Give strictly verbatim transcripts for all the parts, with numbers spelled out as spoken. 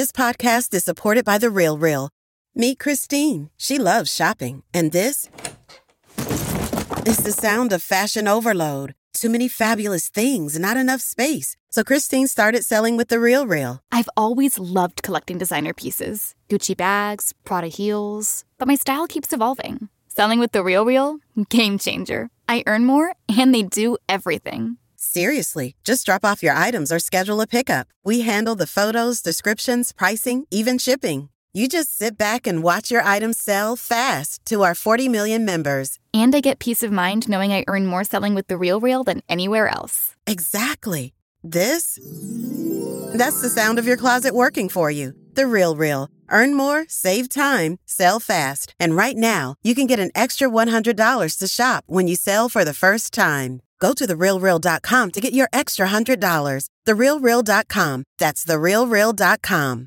This podcast is supported by The RealReal. Meet Christine. She loves shopping. And this is the sound of fashion overload. Too many fabulous things, not enough space. So Christine started selling with The RealReal. I've always loved collecting designer pieces. Gucci bags, Prada heels. But my style keeps evolving. Selling with The RealReal? Game changer. I earn more, and they do everything. Seriously, just drop off your items or schedule a pickup. We handle the photos, descriptions, pricing, even shipping. You just sit back and watch your items sell fast to our forty million members. And I get peace of mind knowing I earn more selling with The RealReal than anywhere else. Exactly. This? That's the sound of your closet working for you. The RealReal. Earn more, save time, sell fast. And right now, you can get an extra one hundred dollars to shop when you sell for the first time. Go to the real real dot com to get your extra one hundred dollars. the real real dot com. That's the real real dot com.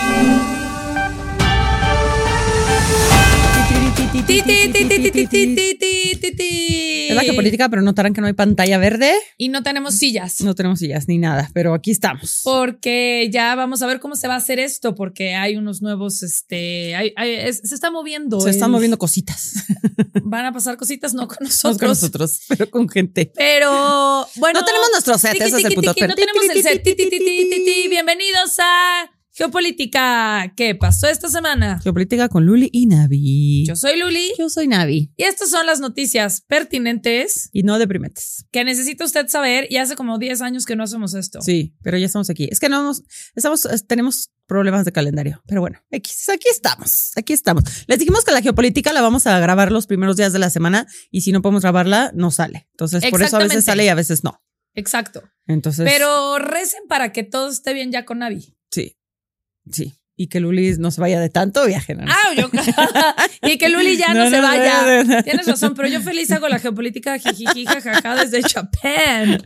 Es la geopolítica, pero notarán que no hay pantalla verde. Y no tenemos sillas. No tenemos sillas ni nada, pero aquí estamos. Porque ya vamos a ver cómo se va a hacer esto, porque hay unos nuevos, este, hay, hay, es, se está moviendo. Se el, están moviendo cositas. Van a pasar cositas, no con nosotros. No con nosotros, pero con gente. Pero, bueno. No tenemos nuestro set, tiki, ese es el tiki, punto. tiki, no tenemos el set. Ti, ti, ti, ti, ti, ti. Bienvenidos a Geopolítica. ¿Qué pasó esta semana? Geopolítica con Luli y Navi. Yo soy Luli. Yo soy Navi. Y estas son las noticias pertinentes y no deprimentes que necesita usted saber. Y hace como diez años que no hacemos esto. Sí, pero ya estamos aquí. Es que no hemos, estamos, tenemos problemas de calendario. Pero bueno, aquí, aquí estamos. Aquí estamos. Les dijimos que la geopolítica la vamos a grabar los primeros días de la semana. Y si no podemos grabarla, no sale. Entonces, por eso a veces sale y a veces no. Exacto. Entonces. Pero recen para que todo esté bien ya con Navi. Sí. Sí, y que Luli no se vaya de tanto viaje. ¿No? Ah, yo, y que Luli ya no, no se no, vaya. No, no, no. Tienes razón, pero yo feliz hago la geopolítica jijiji jajaja desde Japón.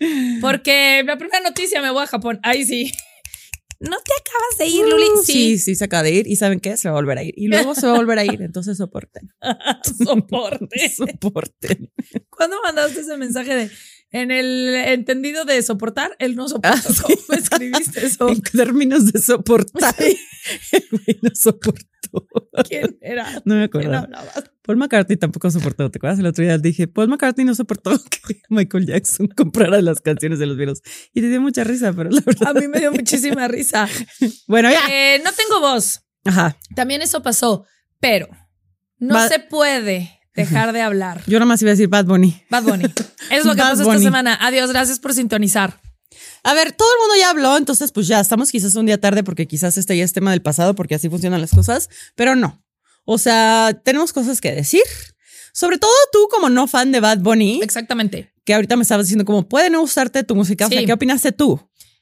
Porque la primera noticia me voy a Japón. Ahí sí. ¿No te acabas de ir, Luli? Sí. sí, sí, se acaba de ir. ¿Y saben qué? Se va a volver a ir. Y luego se va a volver a ir. Entonces soporten. Soporten. Soporten. ¿Cuándo mandaste ese mensaje de... En el entendido de soportar, él no soporta. Ah, sí. ¿Cómo escribiste eso? En términos de soportar. Sí. El güey no soportó. ¿Quién era? No me acuerdo. ¿Quién hablaba? Paul McCartney tampoco soportó. ¿Te acuerdas? El otro día dije, Paul McCartney no soportó que Michael Jackson comprara las canciones de los Beatles. Y te dio mucha risa, pero la verdad. A mí me dio muchísima risa. Bueno, ya. Eh, no tengo voz. Ajá. También eso pasó, pero no Va- se puede dejar de hablar. Yo nomás iba a decir Bad Bunny. Bad Bunny. Es lo que Bad pasó Bunny. esta semana. Adiós, gracias por sintonizar. A ver, todo el mundo ya habló, entonces pues ya estamos quizás un día tarde porque quizás este ya es tema del pasado porque así funcionan las cosas, pero no. O sea, tenemos cosas que decir. Sobre todo tú como no fan de Bad Bunny. Exactamente. Que ahorita me estabas diciendo como puede no gustarte tu música. Sí. O sea, ¿qué opinaste tú?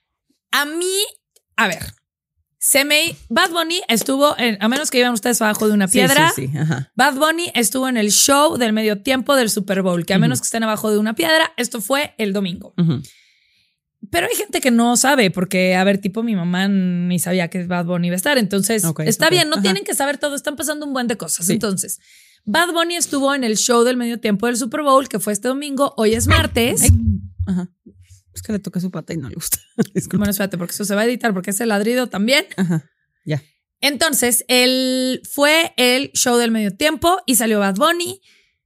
A mí, a ver, se me... Bad Bunny estuvo, en, a menos que vivan ustedes abajo de una piedra, Sí, sí, sí. Ajá. Bad Bunny estuvo en el show del medio tiempo del Super Bowl, que a Uh-huh. menos que estén abajo de una piedra, esto fue el domingo. Uh-huh. Pero hay gente que no sabe, porque, a ver, tipo mi mamá ni sabía que Bad Bunny iba a estar. Entonces, Ok, está ok. bien, no Ajá. tienen que saber todo, están pasando un buen de cosas. Sí. Entonces, Bad Bunny estuvo en el show del medio tiempo del Super Bowl, que fue este domingo, hoy es martes. Ay. Ajá. Es que le toqué su pata y no le gusta. Disculpa. Bueno, espérate, porque eso se va a editar, porque ese ladrido también. Ajá. Ya. Entonces, él fue el show del medio tiempo y salió Bad Bunny.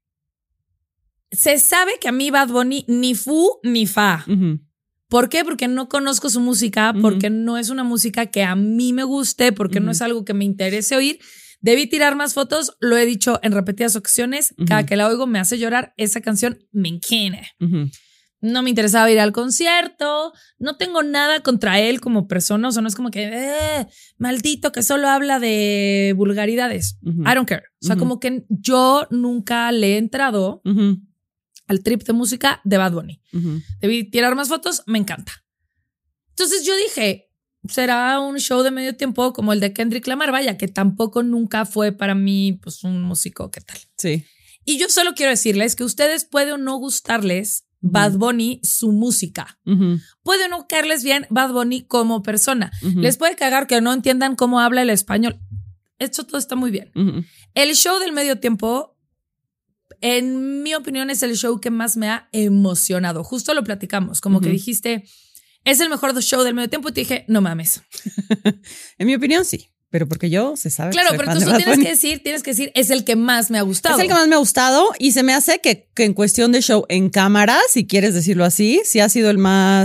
Se sabe que a mí Bad Bunny ni fu ni fa. Uh-huh. ¿Por qué? Porque no conozco su música, porque uh-huh. no es una música que a mí me guste, porque uh-huh. no es algo que me interese oír. Debí tirar más fotos, lo he dicho en repetidas ocasiones. Uh-huh. Cada que la oigo me hace llorar. Esa canción me encanta. Uh-huh. No me interesaba ir al concierto. No tengo nada contra él como persona. O sea, no es como que, eh, maldito, que solo habla de vulgaridades. Uh-huh. I don't care. O sea, uh-huh. como que yo nunca le he entrado uh-huh. al trip de música de Bad Bunny. Uh-huh. Debí tirar más fotos, me encanta. Entonces yo dije, será un show de medio tiempo como el de Kendrick Lamar, vaya, que tampoco nunca fue para mí pues un músico, ¿qué tal? Sí. Y yo solo quiero decirles que ustedes puede o no gustarles Bad Bunny, su música. Uh-huh. Puede o no caerles bien Bad Bunny como persona. Uh-huh. Les puede cagar que no entiendan cómo habla el español. Esto todo está muy bien. Uh-huh. El show del medio tiempo, en mi opinión, es el show que más me ha emocionado. Justo lo platicamos, como uh-huh. que dijiste, es el mejor show del medio tiempo. Y te dije, no mames. En mi opinión, sí. Pero porque yo se sabe Claro, que soy pero fan tú de Bad tienes Bunny. que decir, tienes que decir, es el que más me ha gustado. Es el que más me ha gustado y se me hace que, que en cuestión de show en cámara, si quieres decirlo así, sí ha sido el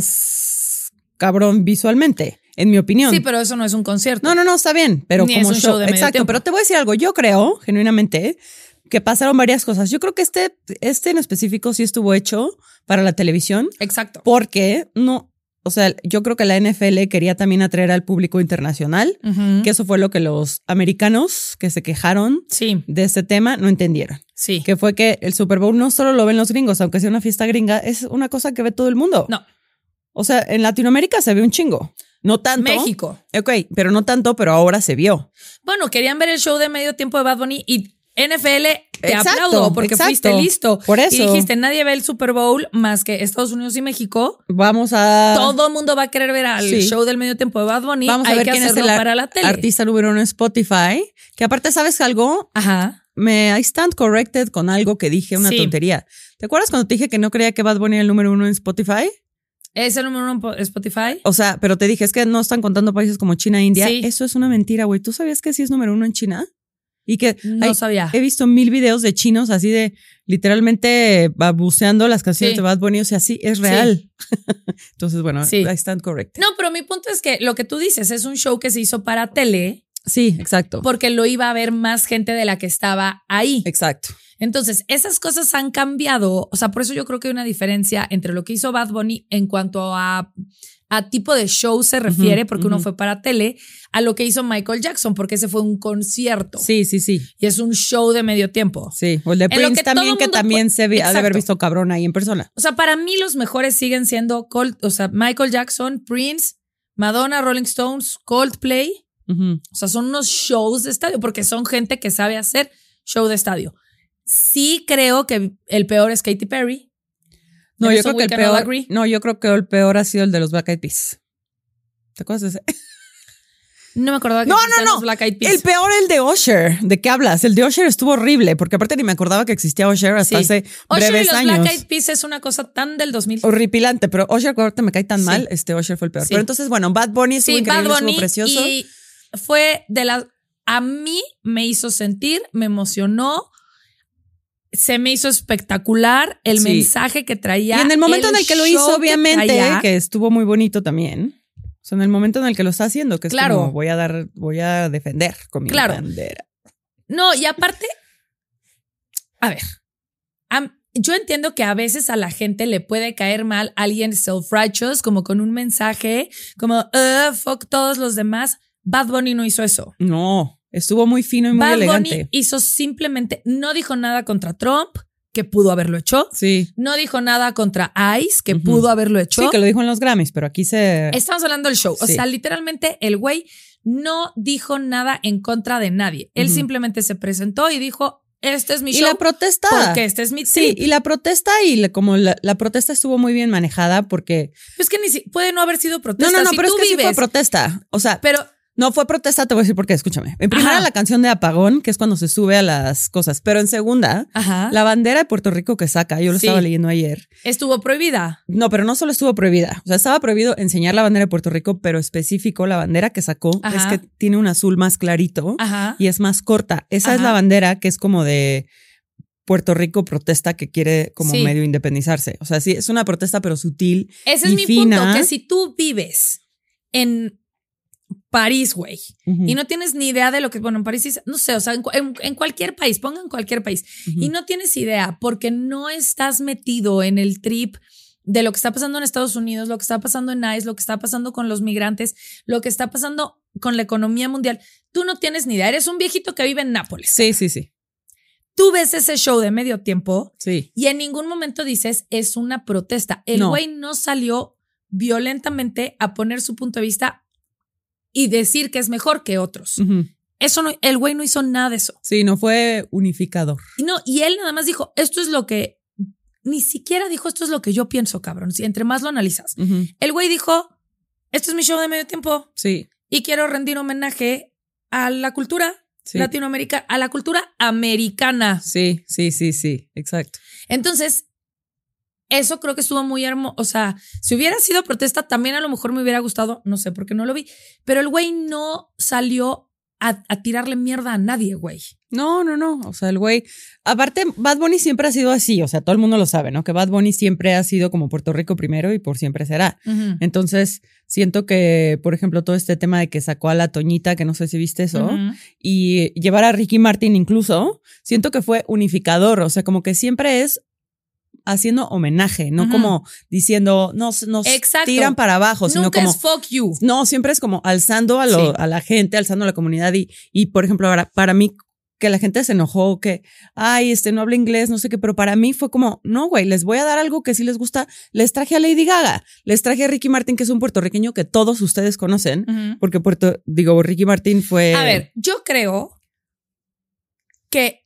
más cabrón visualmente, en mi opinión. Sí, pero eso no es un concierto. No, no, no, está bien, pero Ni como es un show de medio exacto, tiempo. pero te voy a decir algo, yo creo, genuinamente, que pasaron varias cosas. Yo creo que este, este en específico sí estuvo hecho para la televisión, Exacto. porque no, o sea, yo creo que la N F L quería también atraer al público internacional, Ujú. que eso fue lo que los americanos que se quejaron Sí, de este tema no entendieron. sí. Que fue que el Super Bowl no solo lo ven los gringos, aunque sea una fiesta gringa, es una cosa que ve todo el mundo. No, O sea, en Latinoamérica se ve un chingo. No tanto. México. Ok, pero no tanto, pero ahora se vio. Bueno, querían ver el show de medio tiempo de Bad Bunny y N F L, te Exacto, aplaudo porque exacto. fuiste listo. Por eso. Y dijiste, nadie ve el Super Bowl más que Estados Unidos y México. Vamos a... Todo el mundo va a querer ver al Sí. show del medio tiempo de Bad Bunny. Vamos a Hay ver que quién es hacerlo el ar- para la tele. artista número uno en Spotify. Que aparte, ¿sabes algo? Ajá. Me I stand corrected con algo que dije, una Sí. tontería. ¿Te acuerdas cuando te dije que no creía que Bad Bunny era el número uno en Spotify? ¿Es el número uno en po- Spotify? O sea, pero te dije, es que no están contando países como China e India. Sí. Eso es una mentira, güey. ¿Tú sabías que sí es número uno en China? Y que No hay- sabía. he visto mil videos de chinos así de literalmente babuceando las canciones Sí. de Bad Bunny. O sea, sí, es real. Entonces, bueno, Sí. I stand corrected. No, pero mi punto es que lo que tú dices es un show que se hizo para tele Sí, exacto. porque lo iba a ver más gente de la que estaba ahí. Exacto. Entonces, esas cosas han cambiado. O sea, por eso yo creo que hay una diferencia entre lo que hizo Bad Bunny en cuanto a, a tipo de show se refiere, Ujú, porque uno ujú. fue para tele, a lo que hizo Michael Jackson, porque ese fue un concierto. Sí, sí, sí. Y es un show de medio tiempo. Sí. O el de En lo Prince que todo también, que mundo también pu- se ve- ha de haber Exacto. visto cabrón ahí en persona. O sea, para mí los mejores siguen siendo Cold, o sea, Michael Jackson, Prince, Madonna, Rolling Stones, Coldplay. Ujú. O sea, son unos shows de estadio porque son gente que sabe hacer show de estadio. Sí creo que el peor es Katy Perry. No, En yo eso creo que we el can all peor. agree. No, yo creo que el peor ha sido el de los Black Eyed Peas. ¿Te acuerdas de ese? No me acordaba que No, existían no, no. los Black Eyed Peas. El peor, el de Usher. ¿De qué hablas? El de Usher estuvo horrible, porque aparte ni me acordaba que existía Usher hasta Sí. hace Usher y breves los años. Black Eyed Peas es una cosa tan del dos mil. Horripilante, pero Usher que ahorita me cae tan Sí. mal, este Usher fue el peor. Sí. Pero entonces, bueno, Bad Bunny estuvo Sí, increíble, Bad estuvo Bunny. precioso. Y fue de las... A mí me hizo sentir, me emocionó, se me hizo espectacular el Sí. mensaje que traía. Y en el momento en el que lo show hizo, obviamente, traía. que estuvo muy bonito también. O sea, en el momento en el que lo está haciendo, que es Claro. como voy a dar, voy a defender con mi Claro. bandera. No, y aparte, a ver, am- yo entiendo que a veces a la gente le puede caer mal alguien self-righteous, como con un mensaje, como, "Ugh, fuck todos los demás". Bad Bunny no hizo eso. No, estuvo muy fino y muy Bad elegante. Bunny hizo simplemente, no dijo nada contra Trump, que pudo haberlo hecho. Sí. No dijo nada contra ICE, que Ujú. pudo haberlo hecho. Sí, que lo dijo en los Grammys, pero aquí se... Estamos hablando del show. O Sí. sea, literalmente el güey no dijo nada en contra de nadie. Él Ujú. simplemente se presentó y dijo, este es mi Y show. la protesta. Porque este es mi Sí, trip. y la protesta y la- como la, la protesta estuvo muy bien manejada porque... Pues que ni si, puede no haber sido No, protesta. no, no, Si pero es tú que sí vives, fue protesta. O sea, Pero no fue protesta, te voy a decir por qué, escúchame. En primera, Ajá. la canción de Apagón, que es cuando se sube a las cosas. Pero en segunda, ajá, la bandera de Puerto Rico que saca, yo lo Sí. estaba leyendo ayer. estuvo prohibida. No, pero no solo estuvo prohibida. O sea, estaba prohibido enseñar la bandera de Puerto Rico, pero específico, la bandera que sacó Ajá. es que tiene un azul más clarito Ajá. y es más corta. Esa es Ajá. la bandera que es como de Puerto Rico protesta que quiere como Sí. medio independizarse. O sea, sí, es una protesta, pero sutil. Ese es y mi fina. punto, que si tú vives en París, güey, Ujú. y no tienes ni idea de lo que, bueno, en París, es- no sé, o sea, en, cu- en- en cualquier país, pongan cualquier país, Ujú. y no tienes idea porque no estás metido en el trip de lo que está pasando en Estados Unidos, lo que está pasando en ICE, lo que está pasando con los migrantes, lo que está pasando con la economía mundial. Tú no tienes ni idea, eres un viejito que vive en Nápoles. Sí, sí, sí. Tú ves ese show de medio tiempo Sí. y en ningún momento dices es una protesta. El No. güey no salió violentamente a poner su punto de vista y decir que es mejor que otros. Ujú. Eso no, el güey no hizo nada de eso. Sí, no fue unificador. Y no, y él nada más dijo, esto es lo que, ni siquiera dijo, esto es lo que yo pienso, cabrón. Si entre más lo analizas. Ujú. El güey dijo, esto es mi show de medio tiempo Sí, y quiero rendir homenaje a la cultura sí. latinoamericana, a la cultura americana. Sí, sí, sí, sí, exacto. Entonces, eso creo que estuvo muy hermoso. O sea, si hubiera sido protesta, también a lo mejor me hubiera gustado. No sé por qué no lo vi. Pero el güey no salió a, a tirarle mierda a nadie, güey. No, no, no. O sea, el güey. Aparte, Bad Bunny siempre ha sido así. O sea, todo el mundo lo sabe, ¿no? Que Bad Bunny siempre ha sido como Puerto Rico primero y por siempre será. Uh-huh. Entonces, siento que, por ejemplo, todo este tema de que sacó a la Toñita, que no sé si viste eso, uh-huh. y llevar a Ricky Martin incluso, siento que fue unificador. O sea, como que siempre es haciendo homenaje, no uh-huh. como diciendo nos, nos tiran para abajo, sino Nunca como es fuck you. No, siempre es como alzando a, lo, sí. a la gente, alzando a la comunidad y, y por ejemplo, para, para mí que la gente se enojó, que ay, este no habla inglés, no sé qué, pero para mí fue como, no, güey, les voy a dar algo que sí les gusta. Les traje a Lady Gaga, les traje a Ricky Martin, que es un puertorriqueño que todos ustedes conocen, uh-huh. porque Puerto, digo, Ricky Martin fue... A ver, yo creo que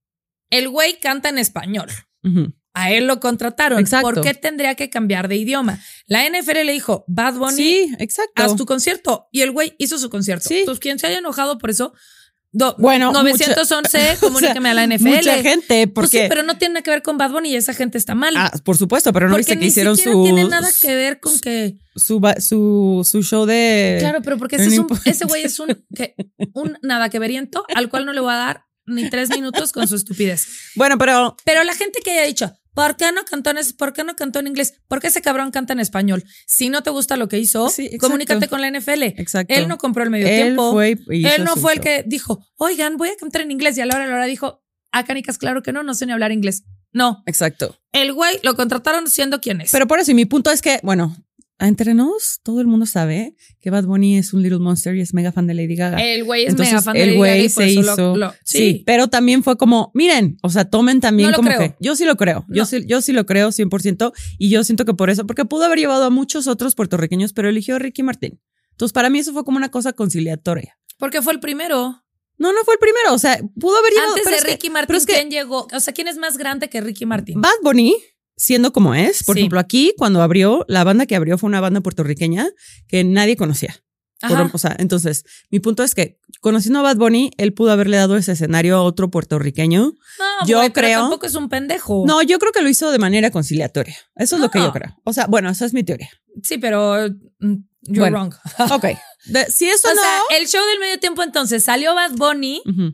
el güey canta en español. Uh-huh. A él lo contrataron. Exacto. ¿Por qué tendría que cambiar de idioma? La N F L le dijo, Bad Bunny, sí, exacto. haz tu concierto. Y el güey hizo su concierto. Sí. Entonces, quien se haya enojado por eso, do, bueno, novecientos once, mucha, comuníqueme o sea, a la N F L. Mucha gente, porque... Pues sí, pero no tiene nada que ver con Bad Bunny y esa gente está mal. Ah, por supuesto, pero no porque viste que hicieron su... no tiene nada que ver con que... Su, su, su show de... Claro, pero porque ese, es un, ese güey es un, que, un nada que veriento al cual no le voy a dar ni tres minutos con su estupidez. Bueno, pero... Pero la gente que haya dicho... ¿Por qué no cantó en, ¿Por qué no cantó en inglés? ¿Por qué ese cabrón canta en español? Si no te gusta lo que hizo, sí, comunícate con la N F L. Exacto. Él no compró el medio Él tiempo. Fue Él no fue show. el que dijo, oigan, voy a cantar en inglés. Y a la hora, a la hora dijo, ah, canicas, claro que no, no sé ni hablar inglés. No. Exacto. El güey lo contrataron siendo quien es. Pero por eso, y mi punto es que, bueno, entre nos, todo el mundo sabe que Bad Bunny es un Little Monster y es mega fan de Lady Gaga. El güey es Entonces, mega fan de Lady Gaga y por se eso hizo, lo, lo, sí. sí, pero también fue como, miren, o sea, tomen también no como creo. que, yo sí lo creo, no. yo sí, yo sí lo creo cien por ciento y yo siento que por eso, porque pudo haber llevado a muchos otros puertorriqueños, pero eligió a Ricky Martin. Entonces, para mí eso fue como una cosa conciliatoria. Porque fue el primero. No, no fue el primero, o sea, pudo haber llevado... Antes pero de es Ricky que, Martin, pero es que, ¿quién llegó? O sea, ¿quién es más grande que Ricky Martin? Bad Bunny, siendo como es, por sí. ejemplo, aquí cuando abrió, la banda que abrió fue una banda puertorriqueña que nadie conocía. Por, o sea, entonces, mi punto es que conociendo a Bad Bunny, él pudo haberle dado ese escenario a otro puertorriqueño. No, yo güey, creo. Pero tampoco es un pendejo. No, yo creo que lo hizo de manera conciliatoria. Eso es no. lo que yo creo. O sea, bueno, esa es mi teoría. Sí, pero you're bueno, wrong. Ok. De, si eso o no. sea, el show del medio tiempo entonces salió Bad Bunny uh-huh.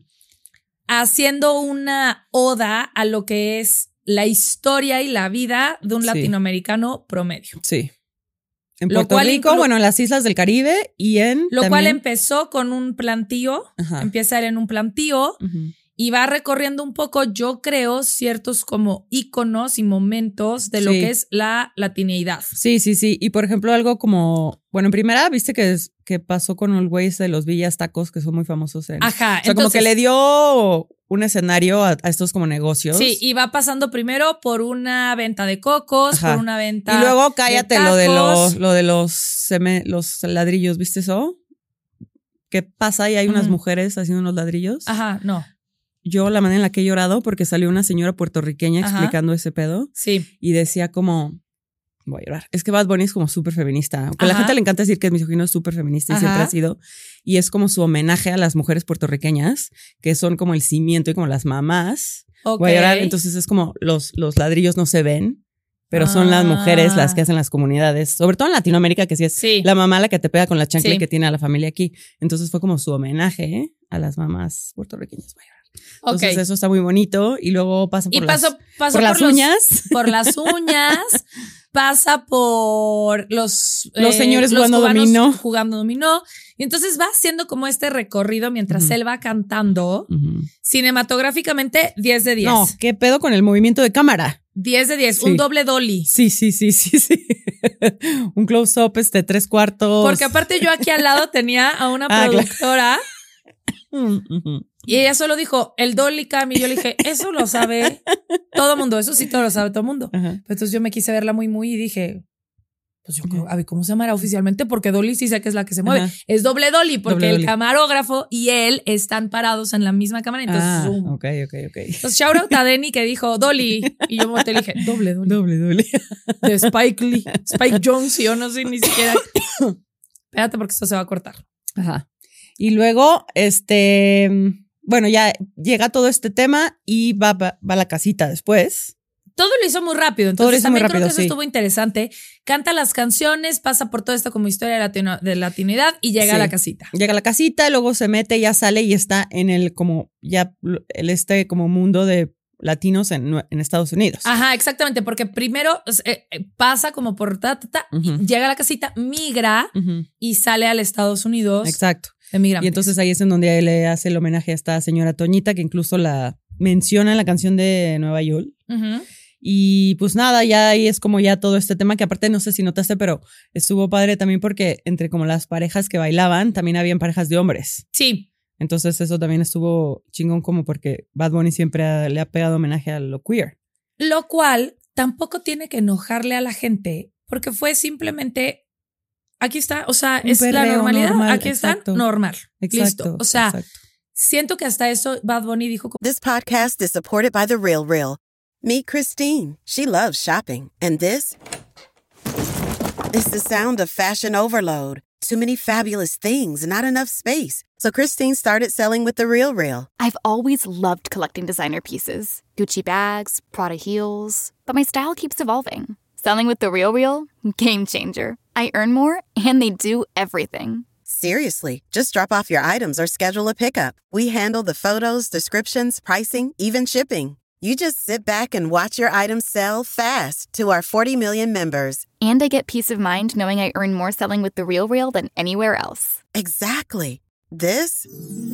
haciendo una oda a lo que es la historia y la vida de un sí. latinoamericano promedio. Sí. En Puerto Rico, inclu- bueno, en las islas del Caribe y en... Lo también, cual empezó con un plantío, Ajá. empieza él en un plantío uh-huh. y va recorriendo un poco, yo creo, ciertos como íconos y momentos de sí. lo que es la latineidad. Sí, sí, sí. Y por ejemplo, algo como... Bueno, en primera, viste que, que pasó con el güey de los Villas Tacos, que son muy famosos en... Ajá. O sea, entonces, como que le dio un escenario a, a estos como negocios. Sí, y va pasando primero por una venta de cocos, Ajá. por una venta y luego cállate de lo de los lo de los seme, los ladrillos, ¿viste eso? ¿Qué pasa? Y hay unas uh-huh. mujeres haciendo unos ladrillos. Ajá, no. Yo la manera en la que he llorado porque salió una señora puertorriqueña Ajá. explicando ese pedo. Sí. Y decía como... Voy a llorar. Es que Bad Bunny es como súper feminista. Aunque a la gente le encanta decir que es misógino, es súper feminista y Ajá. siempre ha sido. Y es como su homenaje a las mujeres puertorriqueñas, que son como el cimiento y como las mamás. Okay. Voy a llorar. Entonces es como los, los ladrillos no se ven, pero ah. son las mujeres las que hacen las comunidades. Sobre todo en Latinoamérica, que sí es sí. la mamá la que te pega con la chancla sí. que tiene a la familia aquí. Entonces fue como su homenaje ¿eh? a las mamás puertorriqueñas. Voy a llorar. Entonces okay. eso está muy bonito. Y luego pasa por y las, paso, paso por por las los, uñas. Por las uñas. Pasa por los, los eh, señores los jugando dominó. Jugando dominó. Y entonces va haciendo como este recorrido mientras uh-huh. él va cantando. Uh-huh. Cinematográficamente, diez de diez. No, ¿qué pedo con el movimiento de cámara? diez de diez, sí. Un doble dolly. Sí, sí, sí, sí, sí. Un close-up, este, tres cuartos. Porque aparte yo aquí al lado tenía a una ah, productora. Claro. Uh-huh. Y ella solo dijo, el dolly cam. Y yo le dije, eso lo sabe todo mundo. Eso sí todo lo sabe todo mundo. Uh-huh. Entonces yo me quise verla muy, muy y dije, pues yo creo, uh-huh. a ver, ¿cómo se llamará oficialmente? Porque dolly sí sé que es la que se mueve. Uh-huh. Es doble dolly porque doble el dolly. Camarógrafo y él están parados en la misma cámara. Entonces, ah, zoom. ok, ok, ok. Entonces, shout out a Denny que dijo dolly. Y yo me volteé y le dije, doble dolly. Doble dolly. De Spike Lee. Spike Jonze, yo no sé ni siquiera. Espérate porque esto se va a cortar. Ajá. Y luego, este... Bueno, ya llega todo este tema y va, va, va a la casita después. todo lo hizo muy rápido. Entonces Todo lo hizo también muy rápido, creo que eso sí. estuvo interesante. Canta las canciones, pasa por todo esto como historia de, latino, de latinidad y llega Sí. a la casita. Llega a la casita, luego se mete, ya sale y está en el como ya el este como mundo de latinos en, en Estados Unidos. Ajá, exactamente, porque primero eh, eh, pasa como por ta, ta, ta, Uh-huh. y llega a la casita, migra Uh-huh. y sale al Estados Unidos. Exacto. De migrantes. Y entonces ahí es en donde le hace el homenaje a esta señora Toñita, que incluso la menciona en la canción de Nueva York. Uh-huh. Y pues nada, ya ahí es como ya todo este tema que aparte no sé si notaste, pero estuvo padre también porque entre como las parejas que bailaban, también habían parejas de hombres. Sí. Entonces eso también estuvo chingón como porque Bad Bunny siempre ha- le ha pegado homenaje a lo queer. Lo cual tampoco tiene que enojarle a la gente porque fue simplemente, aquí está, o sea, Un es la perreo normalidad, normal, aquí está, exacto. normal. Exacto. Listo. O sea, exacto. siento que hasta eso Bad Bunny dijo como, This podcast is supported by The Real Real. Meet Christine. She loves shopping. And this is the sound of fashion overload. Too many fabulous things, not enough space. So Christine started selling with The Real Real. I've always loved collecting designer pieces, Gucci bags, Prada heels, but my style keeps evolving. Selling with The Real Real, game changer. I earn more and they do everything. Seriously, just drop off your items or schedule a pickup. We handle the photos, descriptions, pricing, even shipping. You just sit back and watch your items sell fast to our forty million members. And I get peace of mind knowing I earn more selling with The Real Real than anywhere else. Exactly. This?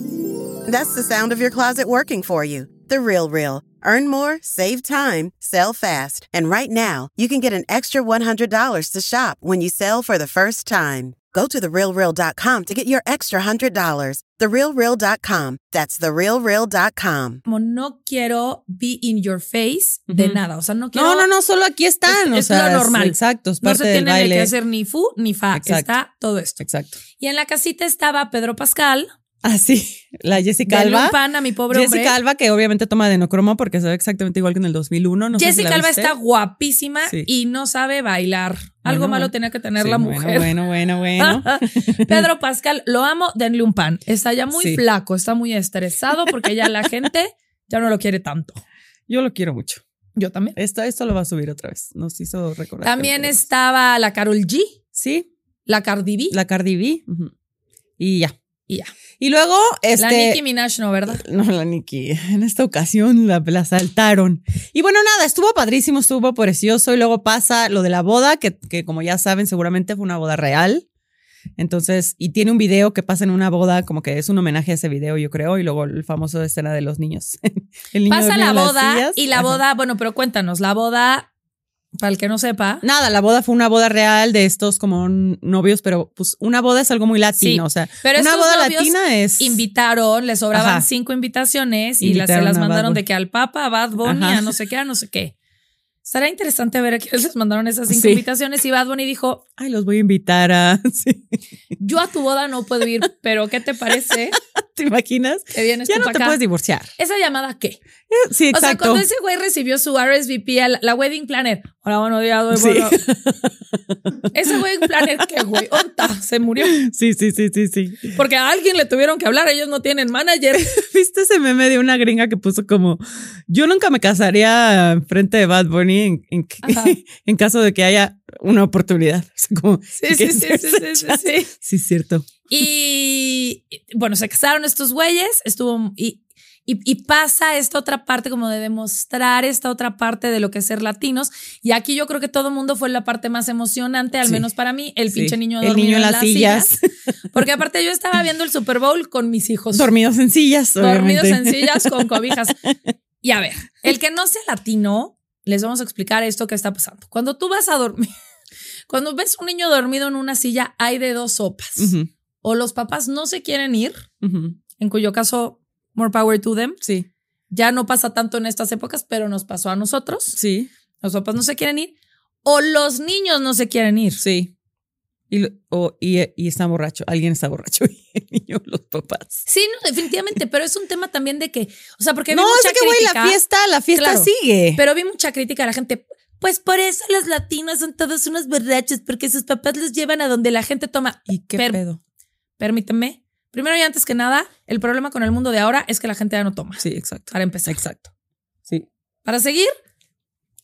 That's the sound of your closet working for you. The Real Real. Earn more, save time, sell fast. And right now, you can get an extra one hundred dollars to shop when you sell for the first time. Go to the real real dot com to get your extra one hundred dollars. the real real dot com. That's the real real dot com. como no quiero be in your face de Ujú. nada. O sea, no quiero. No, no, no, solo aquí están. Es, o es sea, lo normal. Es, exacto, es No parte se del tiene baile. que hacer ni fu ni fa. Exacto. Está todo esto. Exacto. Y en la casita estaba Pedro Pascal. Ah, sí, la Jessica Denle Alba. un pan a mi pobre Jessica hombre. Alba, que obviamente toma adenocromo porque se ve exactamente igual que en el dos mil uno. No sé si Jessica la Alba viste. está guapísima Sí. y no sabe bailar. Algo Bueno, malo bueno. tenía que tener Sí, la bueno, mujer. Bueno, bueno, bueno. Pedro Pascal, lo amo, denle un pan. Está ya muy Sí. flaco, está muy estresado porque ya la gente ya no lo quiere tanto. Yo lo quiero mucho. Yo también. Esto, esto lo va a subir otra vez. Nos hizo recordar. También que lo estaba la Karol G, queremos. Sí, la Cardi B la Cardi B. Ujú. Y ya. y ya. Y luego, este. La Nicki Minaj, ¿no, verdad? No, la Nicki. En esta ocasión la, la saltaron. Y bueno, nada, estuvo padrísimo, estuvo precioso. Y luego pasa lo de la boda, que, que como ya saben, seguramente fue una boda real. Entonces, y tiene un video que pasa en una boda, como que es un homenaje a ese video, yo creo. Y luego el famoso escena de los niños. El niño Pasa dormido la en las boda sillas. y la Ajá. boda, bueno, pero cuéntanos, la boda, para el que no sepa. Nada, la boda fue una boda real de estos como novios, pero pues una boda es algo muy latino, Sí, o sea, pero una estos boda novios latina es Invitaron, les sobraban Ajá. cinco invitaciones y las, se Invitaron las a Bad mandaron Bunny. de que al Papa, a Bad Bunny, Ajá. a no sé qué, a no sé qué. Estará interesante ver a quiénes les mandaron esas cinco Sí. invitaciones y Bad Bunny dijo, ay, los voy a invitar a sí. yo a tu boda no puedo ir, pero ¿qué te parece ¿Te imaginas? que vienes Ya tú no para te acá? puedes divorciar. ¿Esa llamada qué? Sí, O sea, exacto. cuando ese güey recibió su R S V P, a la, la wedding planner. Hola, buenos días, doy Sí. bueno. Ese wedding planner, ¿qué güey? ¿Onta? Se murió. Sí, sí, sí, sí, sí. Porque a alguien le tuvieron que hablar, ellos no tienen manager. ¿Viste ese meme de una gringa que puso como yo nunca me casaría frente de Bad Bunny en, en, Ajá. en caso de que haya una oportunidad? O sea, como, Sí, que sí, sí, se- sí, sí, sí, sí. Sí, es cierto. Y bueno, se casaron estos güeyes, estuvo y, y, y pasa esta otra parte como de demostrar esta otra parte de lo que es ser latinos. Y aquí yo creo que todo el mundo fue la parte más emocionante, al Sí. menos para mí, el Sí. pinche niño El dormido niño en las sillas. Porque aparte yo estaba viendo el Super Bowl con mis hijos. Dormidos en sillas, Dormidos obviamente. en sillas con cobijas. Y a ver, el que no sea latino, les vamos a explicar esto que está pasando. Cuando tú vas a dormir, cuando ves un niño dormido en una silla, hay de dos sopas. Ujú, O los papás no se quieren ir, ujú. en cuyo caso, more power to them. Sí, Ya no pasa tanto en estas épocas, pero nos pasó a nosotros. sí, Los papás no se quieren ir. O los niños no se quieren ir. sí. Y, lo- o- y, y está borracho. Alguien está borracho. Y el niño, los papás. Sí, no, definitivamente, pero es un tema también de que, o sea, porque vi No, mucha es que, güey, la crítica, fiesta, la fiesta Claro. sigue. pero vi mucha crítica a la gente. Pues por eso los latinos son todos unos borrachos, porque sus papás los llevan a donde la gente toma. ¿Y qué Per- pedo? Permíteme. Primero y antes que nada, el problema con el mundo de ahora es que la gente ya no toma. Sí, exacto. Para empezar. Exacto. Sí. Para seguir,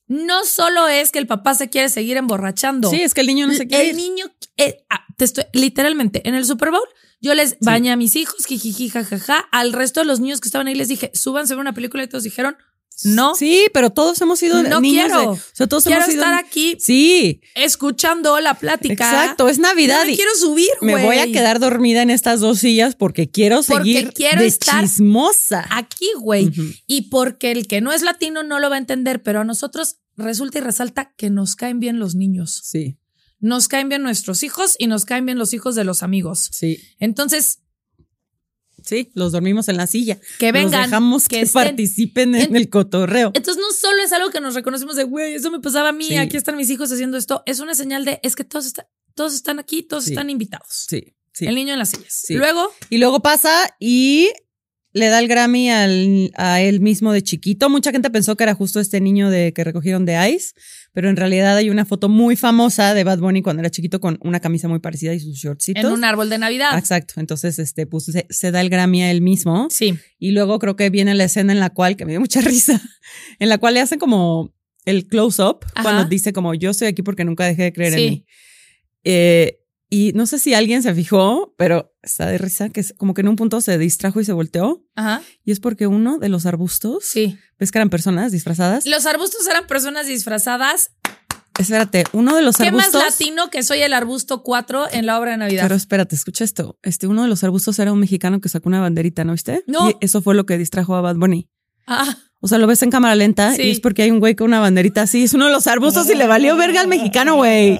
no solo es que el papá se quiere seguir emborrachando. Sí, es que el niño no se quiere El ir. niño, eh, ah, te estoy, literalmente, en el Super Bowl, yo les sí. bañé a mis hijos, jijiji, jajaja. Al resto de los niños que estaban ahí les dije, súbanse a ver una película y todos dijeron, no. Sí, pero todos hemos sido no niños quiero. De, o sea, todos quiero hemos sido, estar aquí sí. escuchando la plática. Exacto, es Navidad. No me quiero subir, güey. Me voy a quedar dormida en estas dos sillas porque quiero seguir porque quiero de estar chismosa. Aquí, güey. Uh-huh. Y porque el que no es latino no lo va a entender, pero a nosotros resulta y resalta que nos caen bien los niños. Sí. Nos caen bien nuestros hijos y nos caen bien los hijos de los amigos. Sí. Entonces... Sí, los dormimos en la silla. Que vengan. Los dejamos que, que participen en, en el cotorreo. Entonces no solo es algo que nos reconocemos de, güey, eso me pasaba a mí, sí. aquí están mis hijos haciendo esto. Es una señal de, es que todos, está, todos están aquí, todos sí. están invitados. Sí, sí. El niño en las sillas. Sí. Luego. Y luego pasa y le da el Grammy al, a él mismo de chiquito. Mucha gente pensó que era justo este niño de que recogieron de Ice, pero en realidad hay una foto muy famosa de Bad Bunny cuando era chiquito con una camisa muy parecida y sus shortcitos. En un árbol de Navidad. Exacto. Entonces, este, pues se, se da el Grammy a él mismo. Sí. Y luego creo que viene la escena en la cual, que me dio mucha risa, en la cual le hacen como el close-up cuando dice como yo estoy aquí porque nunca dejé de creer sí. en mí. Eh, Y no sé si alguien se fijó, pero está de risa que es como que en un punto se distrajo y se volteó. Ajá. Y es porque uno de los arbustos. Sí. ¿Ves que eran personas disfrazadas? Los arbustos eran personas disfrazadas. Espérate, uno de los ¿Qué arbustos. ¿Qué más latino que soy el arbusto cuatro en la obra de Navidad? Pero espérate, escucha esto. Este, uno de los arbustos era un mexicano que sacó una banderita, ¿no viste? No. Y eso fue lo que distrajo a Bad Bunny. Ah. O sea, lo ves en cámara lenta sí. y es porque hay un güey con una banderita así. Es uno de los arbustos y le valió verga al mexicano, güey.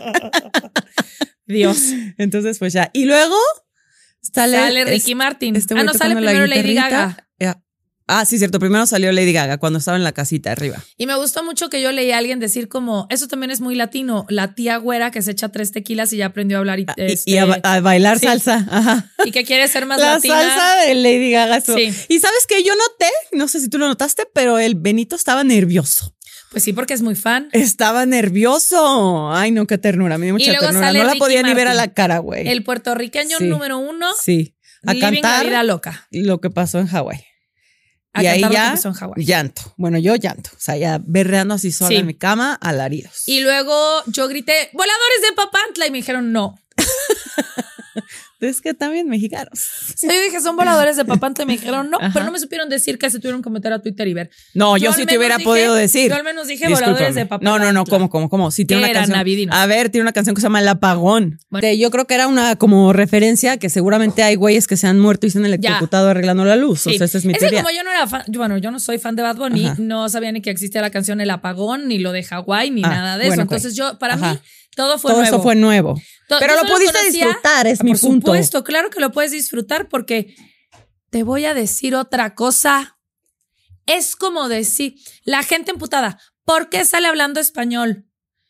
Dios. Entonces, pues ya. Y luego sale, sale Ricky es, Martin. Este ah, no, sale primero Lady Gaga. Yeah. Ah, sí, cierto. Primero salió Lady Gaga cuando estaba en la casita arriba. Y me gustó mucho que yo leí a alguien decir como, eso también es muy latino, la tía güera que se echa tres tequilas y ya aprendió a hablar. Y, ah, este, y a, a bailar sí. salsa. Ajá. Y que quiere ser más la latina. La salsa de Lady Gaga. Estuvo. Sí. Y ¿sabes qué? Yo noté, no sé si tú lo notaste, pero el Benito estaba nervioso. Pues sí, porque es muy fan. Estaba nervioso. Ay, no, qué ternura. Me dio mucha ternura. No la Ricky podía Martin, ni ver a la cara, güey. El puertorriqueño sí. número uno. Sí. A living cantar la vida loca. Lo que pasó en Hawái. A y ahí ya lo que pasó en Hawái. Llanto. Bueno, yo llanto. O sea, ya berreando así sola sí. en mi cama, alaridos. Y luego yo grité, voladores de Papantla. Y me dijeron, no. Es que también mexicanos. Sí, yo dije, son voladores de Papantla y me dijeron no, ajá. Pero no me supieron decir que se tuvieron que meter a Twitter y ver. No, yo, yo sí te hubiera dije, podido decir. Yo al menos dije Discúlpame. Voladores de Papantla. No, no, no, ¿cómo, cómo, cómo? Sí, tiene una canción. Navidinos. A ver, tiene una canción que se llama El Apagón. Bueno. Yo creo que era una como referencia que seguramente hay güeyes que se han muerto y se han electrocutado ya. arreglando la luz. Sí. O sea, esa es mi es teoría. Que como yo no era fan, bueno, yo no soy fan de Bad Bunny, ajá. no sabía ni que existía la canción El Apagón, ni lo de Hawái, ni ah, nada de bueno, eso. Entonces pues. yo, para ajá. mí, todo fue todo nuevo. Todo eso fue nuevo. Todo, pero lo pudiste conocía, disfrutar, es mi por punto. Por supuesto, claro que lo puedes disfrutar porque te voy a decir otra cosa. Es como decir, la gente emputada, ¿por qué sale hablando español?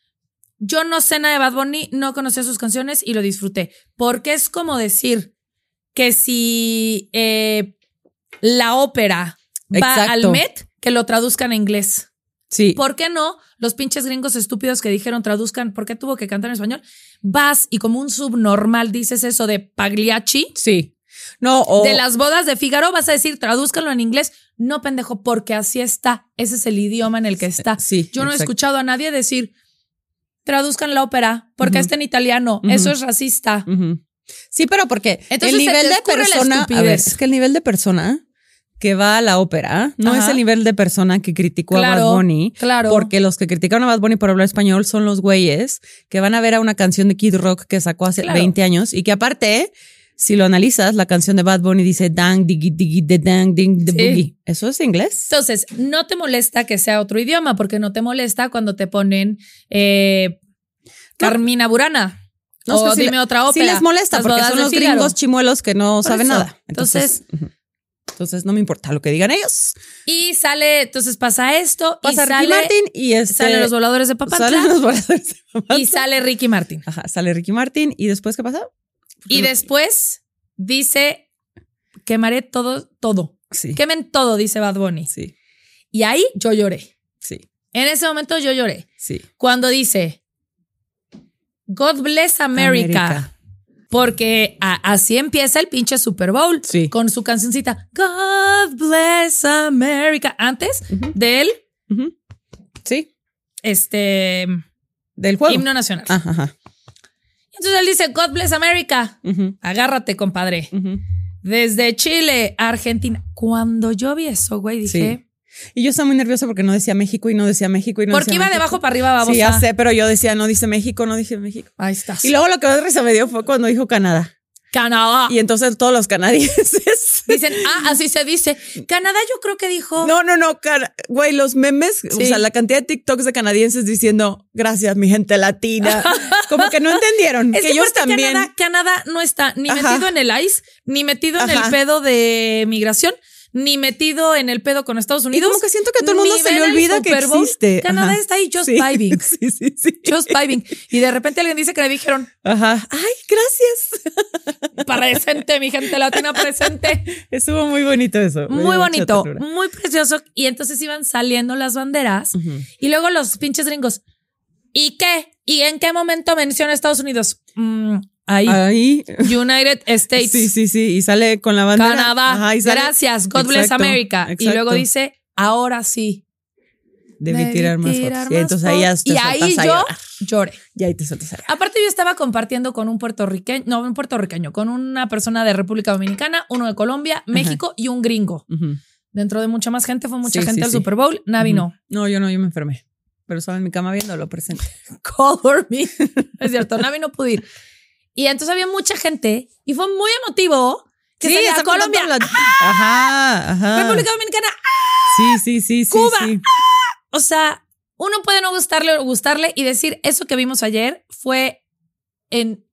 Yo no sé nada de Bad Bunny, no conocía sus canciones y lo disfruté. Porque es como decir que si eh, la ópera va Exacto. al Met, que lo traduzcan a inglés. Sí. ¿Por qué no? Los pinches gringos estúpidos que dijeron traduzcan, ¿por qué tuvo que cantar en español? Vas y como un subnormal dices eso de Pagliacci. Sí. No, o de las bodas de Fígaro vas a decir tradúzcanlo en inglés. No, pendejo, porque así está. Ese es el idioma en el que está. Sí, Yo no exacto. he escuchado a nadie decir traduzcan la ópera porque uh-huh. está en italiano. Uh-huh. Eso es racista. Uh-huh. Sí, pero porque Entonces, el nivel de persona, a ver, es que el nivel de persona que va a la ópera no Ajá. es el nivel de persona que criticó claro, a Bad Bunny. Claro. Porque los que criticaron a Bad Bunny por hablar español son los güeyes que van a ver a una canción de Kid Rock que sacó hace claro. veinte años y que aparte, si lo analizas, la canción de Bad Bunny dice dang, diggy, diggy, de dang, ding, de sí. boogie. ¿Eso es inglés? Entonces, no te molesta que sea otro idioma porque no te molesta cuando te ponen eh, Carmina no. Burana. No, o si dime la, otra ópera. Sí les molesta porque son los Fígaro. Gringos chimuelos que no por saben eso. Nada. Entonces... entonces uh-huh. Entonces no me importa lo que digan ellos. Y sale, entonces pasa esto. Pasa y Ricky sale, Martin y este, salen los voladores de Papantla. Salen los voladores de Papantla. Y sale Ricky Martin. Ajá, sale Ricky Martin. ¿Y después qué pasa? Y no... después dice, quemaré todo, todo. Sí. Quemen todo, dice Bad Bunny. Sí. Y ahí yo lloré. Sí. En ese momento yo lloré. Sí. Cuando dice, God bless America. America. Porque a, así empieza el pinche Super Bowl. Sí. Con su cancioncita God bless America. Antes uh-huh. de él. Uh-huh. Sí. este Del juego. himno nacional. Ajá, ajá. Entonces él dice, God bless America. Uh-huh. Agárrate, compadre. Uh-huh. Desde Chile a Argentina. Cuando yo vi eso, güey, dije... Sí. Y yo estaba muy nerviosa porque no decía México y no decía México y no Porque decía iba México. de abajo para arriba, babosa. Sí, ya sé, pero yo decía, no dice México, no dice México. Ahí estás. Y luego lo que más risa me dio fue cuando dijo Canadá. Canadá. Y entonces todos los canadienses Dicen, ah, así se dice. Canadá yo creo que dijo... No, no, no, cara, güey, los memes, sí. O sea, la cantidad de TikToks de canadienses diciendo, gracias, mi gente latina. Como que no entendieron. Es que, que ellos también. Canadá, Canadá no está ni Ajá. metido en el I C E, ni metido en Ajá. el pedo de migración, ni metido en el pedo con Estados Unidos. Y como que siento que a todo el mundo ni se le ven el olvida que Super Bowl. existe. Canadá Ajá. está ahí just Sí. vibing. Sí, sí, sí. Just vibing. Y de repente alguien dice que le dijeron, Ajá. Ay, gracias. presente, mi gente latina, presente. Estuvo muy bonito eso. Muy bonito, muy precioso. Y entonces iban saliendo las banderas Uh-huh. y luego los pinches gringos. ¿Y qué? ¿Y en qué momento menciona Estados Unidos? Mm, ahí. Ahí. United States. Sí, sí, sí. Y sale con la bandera. Canadá. Ajá, y sale- Gracias. God bless Exacto, America. Y exacto. luego dice, ahora sí. Debí tirar más tirar fotos. Y más entonces ahí ya fotos. te Y sueltas ahí a yo llorar. lloré. Y ahí te sueltas a llorar. Aparte yo estaba compartiendo con un puertorriqueño, no, un puertorriqueño, con una persona de República Dominicana, uno de Colombia, México y un gringo. Uh-huh. Dentro de mucha más gente, fue mucha Sí, gente sí, al sí. Super Bowl. Navi Uh-huh. no. No, yo no, yo me enfermé. Pero estaba en mi cama viéndolo presente. Color me. Es cierto, Navi no pudo ir. Y entonces había mucha gente y fue muy emotivo que Sí, salía está Colombia, contando la- Ajá, ajá. República Dominicana. Sí, sí, sí, sí. Cuba. Sí. O sea, uno puede no gustarle o gustarle y decir eso que vimos ayer fue en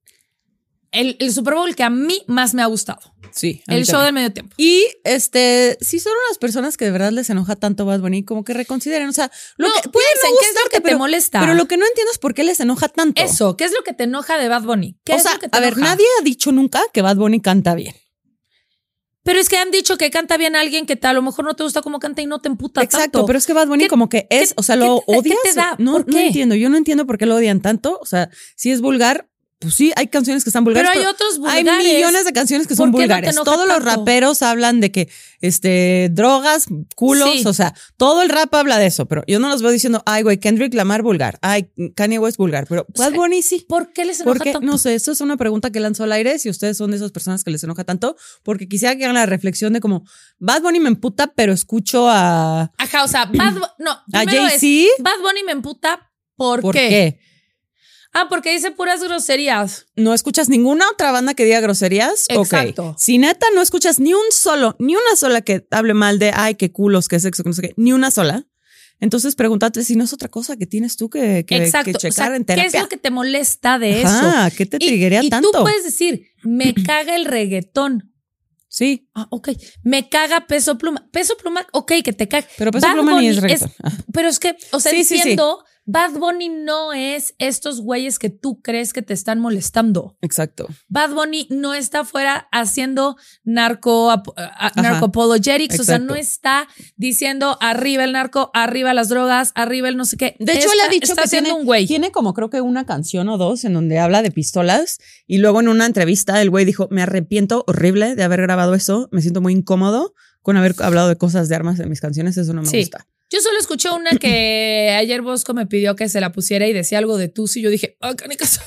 el, el Super Bowl que a mí más me ha gustado. Sí, a mí El show también. del medio tiempo. Y este, si son unas personas que de verdad les enoja tanto Bad Bunny, como que reconsideren. O sea, lo No, que puede piensen, no ¿qué es lo gustarte, que te pero, molesta? Pero lo que no entiendo es por qué les enoja tanto. Eso, ¿qué es lo que te enoja de Bad Bunny? ¿Qué O es sea, lo que te a ver, enoja? nadie ha dicho nunca que Bad Bunny canta bien. Pero es que han dicho que canta bien a alguien que te, a lo mejor no te gusta cómo canta y no te emputa Exacto, tanto. pero es que Bad Bunny ¿Qué- como que es, qué- o sea, qué lo te- qué odias. te da? No, ¿Por no qué? entiendo, yo no entiendo por qué lo odian tanto. O sea, si es vulgar, pues sí, hay canciones que están vulgares. Pero hay otros Hay vulgares. millones de canciones que ¿Por son qué no te vulgares. enoja Todos los tanto? raperos hablan de que, este, drogas, culos, Sí. o sea, todo el rap habla de eso, pero yo no los veo diciendo, ay, güey, Kendrick Lamar vulgar, ay, Kanye West vulgar, pero Bad Bunny sí. ¿Por qué les enoja Porque, tanto? no sé, esto es una pregunta que lanzó al aire, si ustedes son de esas personas que les enoja tanto, porque quisiera que hagan la reflexión de como, Bad Bunny me emputa, pero escucho a... Ajá, o sea, Bad Bu- no, ¿A primero es, Jay-Z? Bad Bunny me emputa, ¿por, ¿Por qué? qué? Ah, porque dice puras groserías. ¿No escuchas ninguna otra banda que diga groserías? Exacto. Ok. Si neta no escuchas ni un solo, ni una sola que hable mal de, ay, qué culos, qué sexo, que no sé qué, ni una sola, entonces pregúntate si no es otra cosa que tienes tú que, que, Exacto. que O sea, checar en ¿qué terapia. es lo que te molesta de Ajá, eso? ¿qué te Y- triguería y tanto? tú puedes decir, me caga el reggaetón. Sí, Ah, ok. Me caga Peso Pluma. Peso Pluma, ok, que te caga. pero Peso Bad Pluma ni Bunny es reggaetón. Ajá. Pero es que, o sea, Sí, sí, sí. entiendo, Bad Bunny no es estos güeyes que tú crees que te están molestando. Exacto. Bad Bunny no está afuera haciendo narco, ap- a- Ajá. narcoapologetics, o sea, Exacto. no está diciendo arriba el narco, arriba las drogas, arriba el no sé qué. De hecho, Está- él ha dicho está que siendo tiene, un güey. tiene como creo que una canción o dos en donde habla de pistolas y luego en una entrevista el güey dijo, me arrepiento horrible de haber grabado eso, me siento muy incómodo con haber hablado de cosas de armas en mis canciones, eso no me Sí. gusta. Yo solo escuché una que ayer Bosco me pidió que se la pusiera y decía algo de Tusi y yo dije, ah, canicas.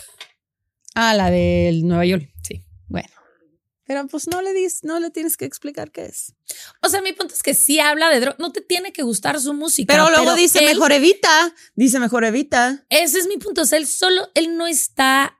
Ah, la del Nueva York. Sí. Bueno. Pero pues no le dis, no le tienes que explicar qué es. O sea, mi punto es que sí habla de droga, no te tiene que gustar su música. Pero luego dice él- mejor evita, dice mejor evita. Ese es mi punto, o sea, él solo, él no está,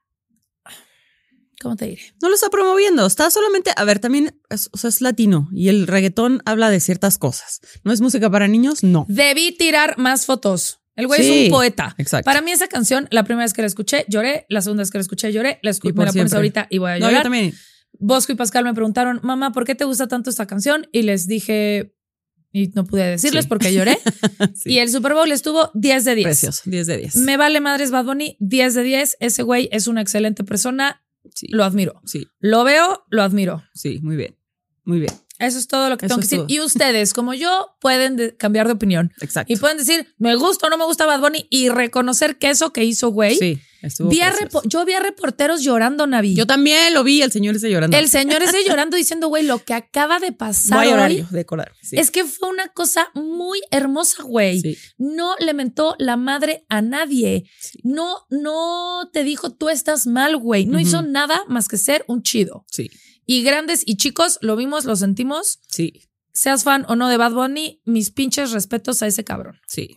¿cómo te diré? No lo está promoviendo, está solamente, a ver, también, es, o sea, es latino y el reggaetón habla de ciertas cosas. ¿No es música para niños? No. Debí tirar más fotos. El güey Sí, es un poeta. exacto. Para mí esa canción, la primera vez que la escuché, lloré. La segunda vez que la escuché, lloré. La escu- Y por me la pones siempre. ahorita y voy a No, llorar. yo también. Bosco y Pascal me preguntaron, mamá, ¿por qué te gusta tanto esta canción? Y les dije, y no pude decirles Sí. porque lloré. Sí. Y el Super Bowl estuvo diez de diez. Precioso, diez de diez. Me vale madres Bad Bunny, diez de diez. Ese güey es una excelente persona. Sí, Lo admiro. sí, Lo veo, lo admiro. sí, muy bien. Muy bien. Eso es todo lo que Eso tengo que es decir. Y ustedes, como yo, pueden de- cambiar de opinión. Exacto. Y pueden decir, me gusta o no me gusta Bad Bunny y reconocer que eso que hizo, güey. Sí, estuvo Vi a precioso. repo- yo vi a reporteros llorando, Navi. Yo también lo vi, el señor ese llorando. El señor ese llorando diciendo, güey, lo que acaba de pasar Voy a llorar hoy yo, de colar. Sí. es que fue una cosa muy hermosa, güey. Sí. No le mentó la madre a nadie. Sí. No, no te dijo, tú estás mal, güey. No Ujú. hizo nada más que ser un chido. Sí, Y grandes y chicos, lo vimos, lo sentimos. sí, Seas fan o no de Bad Bunny, mis pinches respetos a ese cabrón. sí.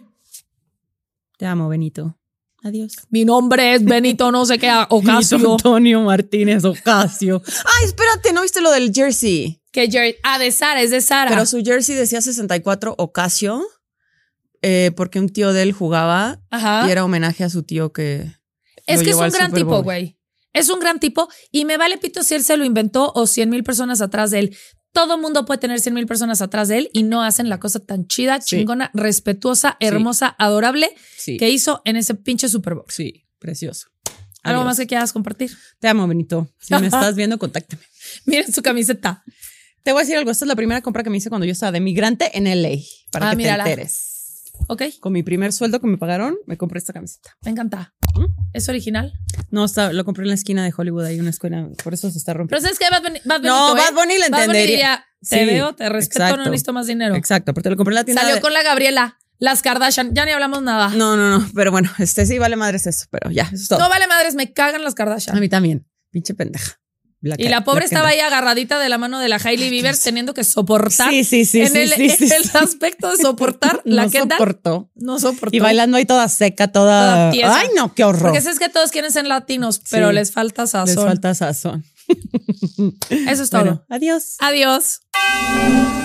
Te amo, Benito. Adiós. Mi nombre es Benito, no sé qué, Ocasio. Benito Antonio Martínez Ocasio. Ay, espérate, ¿no viste lo del jersey? Que Jerry, ah, de Sara, es de Sara. Pero su jersey decía sesenta y cuatro Ocasio, eh, porque un tío de él jugaba Ajá. y era homenaje a su tío que Es lo que es llevó un al gran Super tipo, Bowl. güey. Es un gran tipo y me vale pito si él se lo inventó o cien mil personas atrás de él. Todo mundo puede tener cien mil personas atrás de él y no hacen la cosa tan chida, Sí. chingona, respetuosa, hermosa, adorable Sí, que hizo en ese pinche Super Bowl. sí, precioso. ¿Algo Adiós. más que quieras compartir? Te amo, Benito. Si me estás viendo, contáctame. Miren su camiseta. Te voy a decir algo. Esta es la primera compra que me hice cuando yo estaba de migrante en L A. Para Ah, que mírala. te enteres. Ok, Con mi primer sueldo que me pagaron, me compré esta camiseta. me encanta. ¿Es original? No, está, lo compré en la esquina de Hollywood. Hay una escuela, por eso se está Pero rompiendo. ¿sabes qué? Bad Bunny, Bad No, Bunny, Bad Bunny le Bad Bunny entendería. diría, te Sí, veo, te respeto, exacto. no necesito más dinero. Exacto, porque lo compré en la tienda. Salió de- con la Gabriela, las Kardashian, ya ni hablamos nada. No, No, no, no. Pero bueno, este sí vale madres eso. Pero ya, eso es todo. vale madres, me cagan las Kardashian. A mí también. Pinche pendeja. La Y ca- la pobre estaba Kendall. ahí agarradita de la mano de la Hailey Bieber teniendo que soportar. Sí, sí, sí, en sí, el, sí, sí, el sí. aspecto de soportar la No Kendall. soportó. No soportó. Y bailando ahí toda seca, toda. Toda tiesa. Ay, no, qué horror. Porque sabes que todos quieren ser latinos, pero Sí. les falta sazón. Les falta sazón. Eso es todo. Bueno, adiós. Adiós.